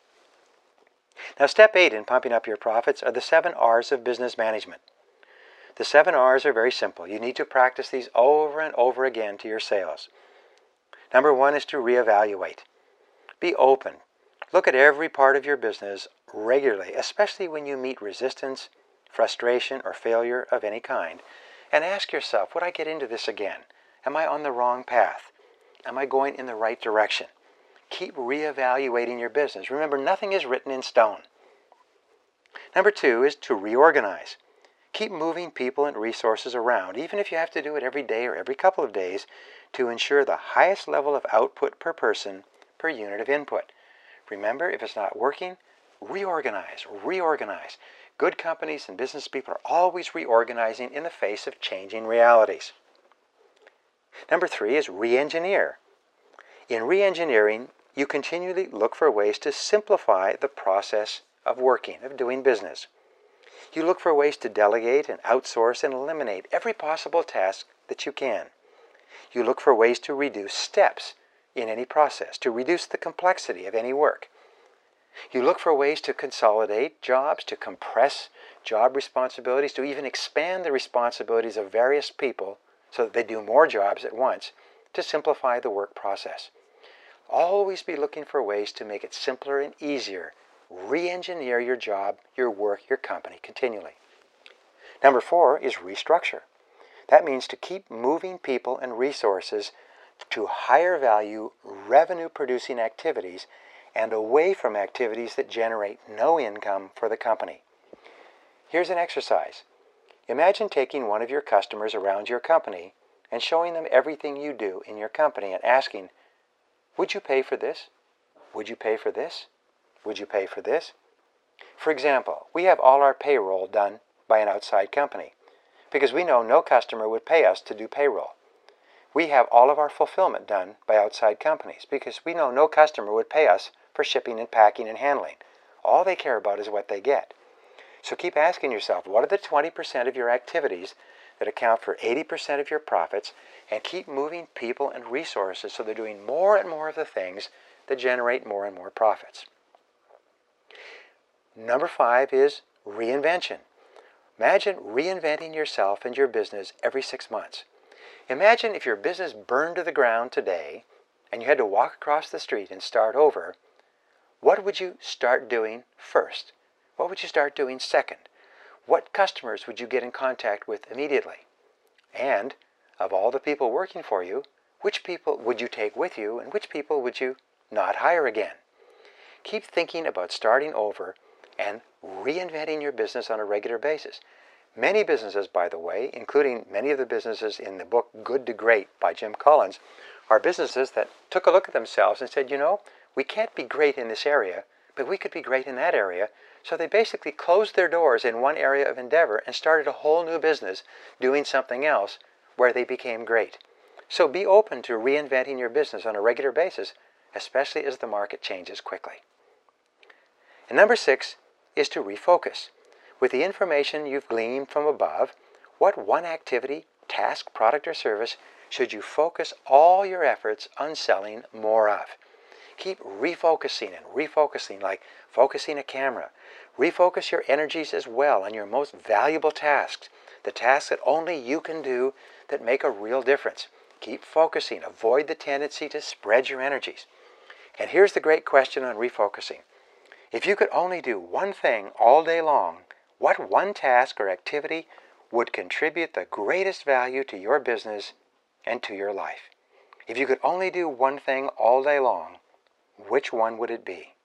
S1: Now, step 8 in pumping up your profits are the 7 R's of business management. The 7 R's are very simple. You need to practice these over and over again to your sales. Number 1 is to reevaluate. Be open. Look at every part of your business regularly, especially when you meet resistance, frustration, or failure of any kind, and ask yourself, would I get into this again? Am I on the wrong path? Am I going in the right direction? Keep reevaluating your business. Remember, nothing is written in stone. Number 2 is to reorganize. Keep moving people and resources around, even if you have to do it every day or every couple of days, to ensure the highest level of output per person per unit of input. Remember, if it's not working, reorganize, reorganize. Good companies and business people are always reorganizing in the face of changing realities. Number 3 is re-engineer. In re-engineering, you continually look for ways to simplify the process of working, of doing business. You look for ways to delegate and outsource and eliminate every possible task that you can. You look for ways to reduce steps in any process, to reduce the complexity of any work. You look for ways to consolidate jobs, to compress job responsibilities, to even expand the responsibilities of various people so that they do more jobs at once, to simplify the work process. Always be looking for ways to make it simpler and easier. Re-engineer your job, your work, your company continually. Number 4 is restructure. That means to keep moving people and resources to higher value, revenue-producing activities and away from activities that generate no income for the company. Here's an exercise. Imagine taking one of your customers around your company and showing them everything you do in your company and asking, would you pay for this? Would you pay for this? Would you pay for this? For example, we have all our payroll done by an outside company because we know no customer would pay us to do payroll. We have all of our fulfillment done by outside companies because we know no customer would pay us for shipping and packing and handling. All they care about is what they get. So keep asking yourself, what are the 20% of your activities that account for 80% of your profits, and keep moving people and resources so they're doing more and more of the things that generate more and more profits. Number 5 is reinvention. Imagine reinventing yourself and your business every 6 months. Imagine if your business burned to the ground today and you had to walk across the street and start over. What would you start doing first? What would you start doing second? What customers would you get in contact with immediately? And of all the people working for you, which people would you take with you and which people would you not hire again? Keep thinking about starting over and reinventing your business on a regular basis. Many businesses, by the way, including many of the businesses in the book Good to Great by Jim Collins, are businesses that took a look at themselves and said, we can't be great in this area, but we could be great in that area. So they basically closed their doors in one area of endeavor and started a whole new business doing something else where they became great. So be open to reinventing your business on a regular basis, especially as the market changes quickly. And number 6 is to refocus. With the information you've gleaned from above, what one activity, task, product, or service should you focus all your efforts on selling more of? Keep refocusing and refocusing, like focusing a camera. Refocus your energies as well on your most valuable tasks, the tasks that only you can do that make a real difference. Keep focusing. Avoid the tendency to spread your energies. And here's the great question on refocusing. If you could only do one thing all day long, what one task or activity would contribute the greatest value to your business and to your life? If you could only do one thing all day long, which one would it be?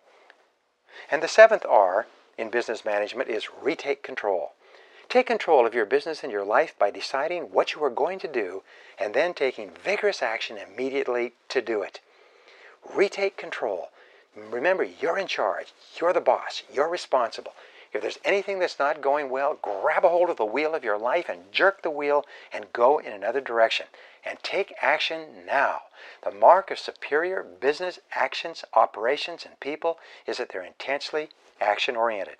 S1: And the 7th R in business management is retake control. Take control of your business and your life by deciding what you are going to do and then taking vigorous action immediately to do it. Retake control. Remember, you're in charge. You're the boss. You're responsible. If there's anything that's not going well, grab a hold of the wheel of your life and jerk the wheel and go in another direction. And take action now. The mark of superior business actions, operations, and people is that they're intensely action-oriented.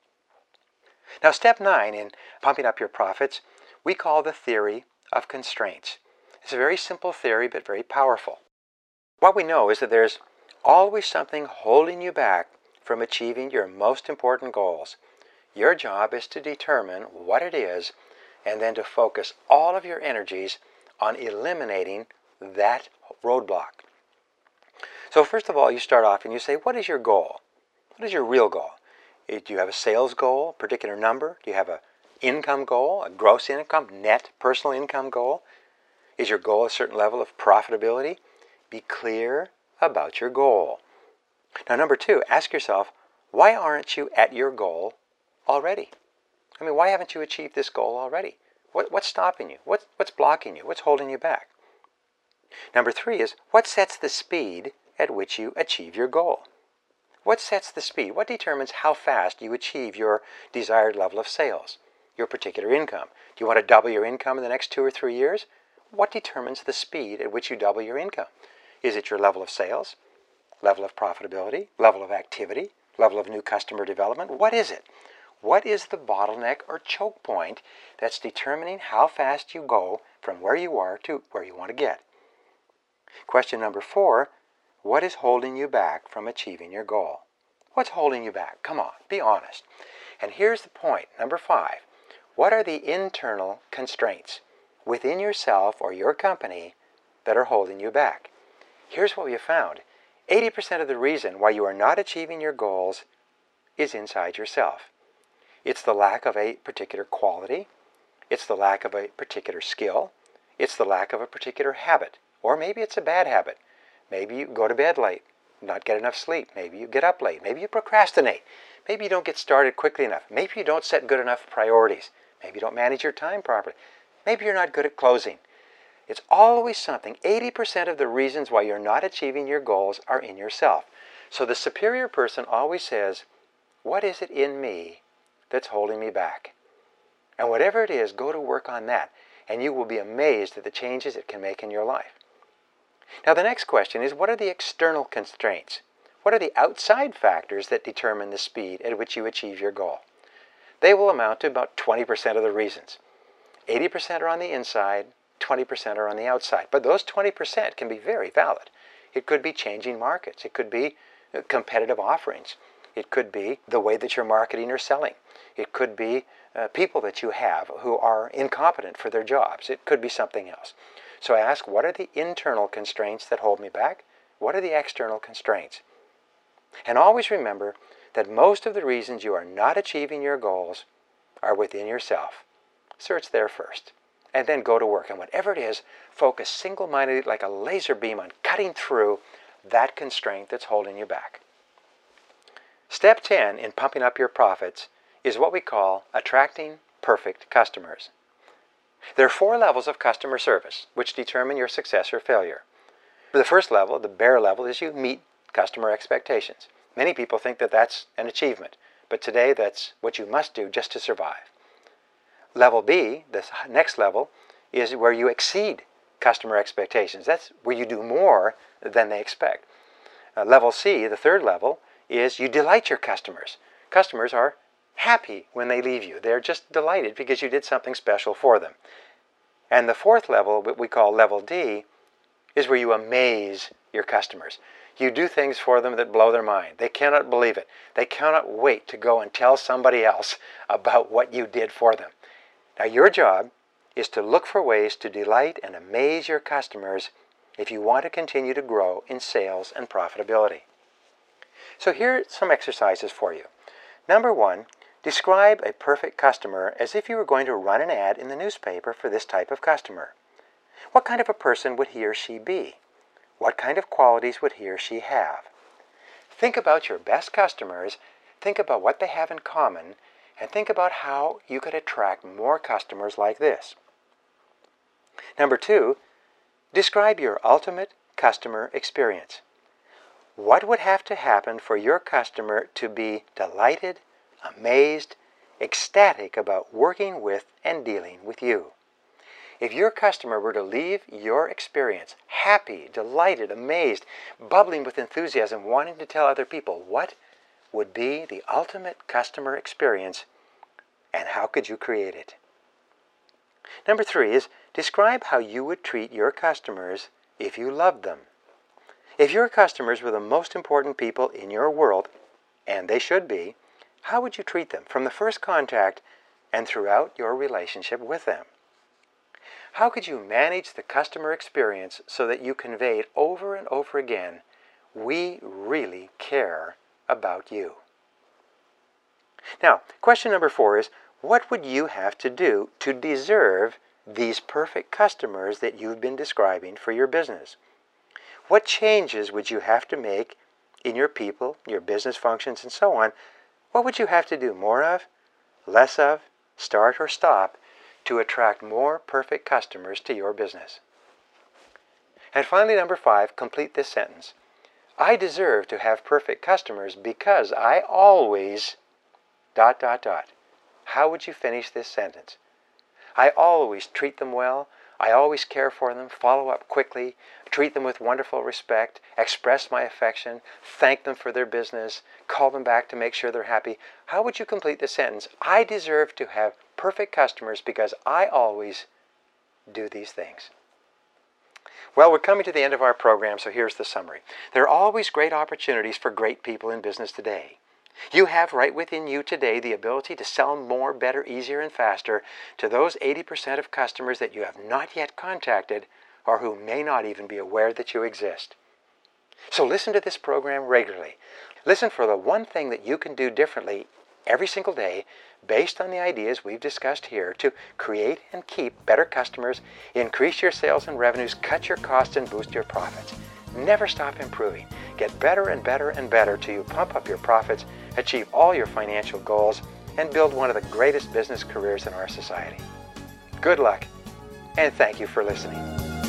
S1: Now, step 9 in pumping up your profits, we call the theory of constraints. It's a very simple theory, but very powerful. What we know is that there's always something holding you back from achieving your most important goals. Your job is to determine what it is and then to focus all of your energies on eliminating that roadblock. So first of all, you start off and you say, what is your goal? What is your real goal? Do you have a sales goal, a particular number? Do you have an income goal, a gross income, net personal income goal? Is your goal a certain level of profitability? Be clear about your goal. Now, number 2, ask yourself, why aren't you at your goal already? Why haven't you achieved this goal already? What's stopping you? What's blocking you? What's holding you back? Number 3 is, what sets the speed at which you achieve your goal? What sets the speed? What determines how fast you achieve your desired level of sales, your particular income? Do you want to double your income in the next 2 or 3 years? What determines the speed at which you double your income? Is it your level of sales, level of profitability, level of activity, level of new customer development? What is it? What is the bottleneck or choke point that's determining how fast you go from where you are to where you want to get? Question number 4, what is holding you back from achieving your goal? What's holding you back? Come on, be honest. And here's the point, number 5. What are the internal constraints within yourself or your company that are holding you back? Here's what we have found. 80% of the reason why you are not achieving your goals is inside yourself. It's the lack of a particular quality. It's the lack of a particular skill. It's the lack of a particular habit. Or maybe it's a bad habit. Maybe you go to bed late, not get enough sleep. Maybe you get up late. Maybe you procrastinate. Maybe you don't get started quickly enough. Maybe you don't set good enough priorities. Maybe you don't manage your time properly. Maybe you're not good at closing. It's always something. 80% of the reasons why you're not achieving your goals are in yourself. So the superior person always says, what is it in me that's holding me back? And whatever it is, go to work on that, and you will be amazed at the changes it can make in your life. Now the next question is, what are the external constraints? What are the outside factors that determine the speed at which you achieve your goal? They will amount to about 20% of the reasons. 80% are on the inside, 20% are on the outside. But those 20% can be very valid. It could be changing markets. It could be competitive offerings. It could be the way that you're marketing or selling. It could be people that you have who are incompetent for their jobs. It could be something else. So I ask, what are the internal constraints that hold me back? What are the external constraints? And always remember that most of the reasons you are not achieving your goals are within yourself. Search there first, and then go to work. And whatever it is, focus single-mindedly like a laser beam on cutting through that constraint that's holding you back. Step 10 in pumping up your profits is what we call attracting perfect customers. There are 4 levels of customer service which determine your success or failure. The first level, the bare level, is you meet customer expectations. Many people think that that's an achievement, but today that's what you must do just to survive. Level B, the next level, is where you exceed customer expectations. That's where you do more than they expect. Level C, the third level, is you delight your customers. Customers are happy when they leave you. They're just delighted because you did something special for them. And the fourth level, what we call level D, is where you amaze your customers. You do things for them that blow their mind. They cannot believe it. They cannot wait to go and tell somebody else about what you did for them. Now your job is to look for ways to delight and amaze your customers if you want to continue to grow in sales and profitability. So here are some exercises for you. Number 1, describe a perfect customer as if you were going to run an ad in the newspaper for this type of customer. What kind of a person would he or she be? What kind of qualities would he or she have? Think about your best customers, think about what they have in common, and think about how you could attract more customers like this. Number 2, describe your ultimate customer experience. What would have to happen for your customer to be delighted, amazed, ecstatic about working with and dealing with you? If your customer were to leave your experience happy, delighted, amazed, bubbling with enthusiasm, wanting to tell other people, what would be the ultimate customer experience and how could you create it? Number 3 is describe how you would treat your customers if you loved them. If your customers were the most important people in your world, and they should be, how would you treat them from the first contact and throughout your relationship with them? How could you manage the customer experience so that you conveyed over and over again, we really care about you? Now, question number 4 is, what would you have to do to deserve these perfect customers that you've been describing for your business? What changes would you have to make in your people, your business functions, and so on? What would you have to do more of, less of, start or stop to attract more perfect customers to your business? And finally, number 5, complete this sentence. I deserve to have perfect customers because I always... ... How would you finish this sentence? I always treat them well. I always care for them, follow up quickly, treat them with wonderful respect, express my affection, thank them for their business, call them back to make sure they're happy. How would you complete the sentence? I deserve to have perfect customers because I always do these things. Well, we're coming to the end of our program, so here's the summary. There are always great opportunities for great people in business today. You have right within you today the ability to sell more, better, easier, and faster to those 80% of customers that you have not yet contacted or who may not even be aware that you exist. So listen to this program regularly. Listen for the one thing that you can do differently every single day based on the ideas we've discussed here to create and keep better customers, increase your sales and revenues, cut your costs, and boost your profits. Never stop improving. Get better and better and better till you pump up your profits, achieve all your financial goals, and build one of the greatest business careers in our society. Good luck, and thank you for listening.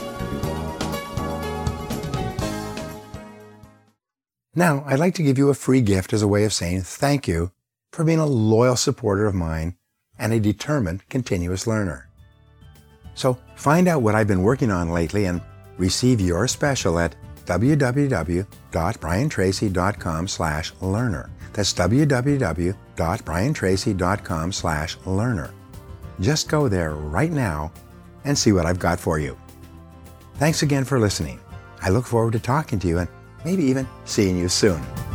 S2: Now, I'd like to give you a free gift as a way of saying thank you for being a loyal supporter of mine and a determined continuous learner. So find out what I've been working on lately and receive your special at www.briantracy.com/learner. That's www.briantracy.com/learner. Just go there right now and see what I've got for you. Thanks again for listening. I look forward to talking to you and maybe even seeing you soon.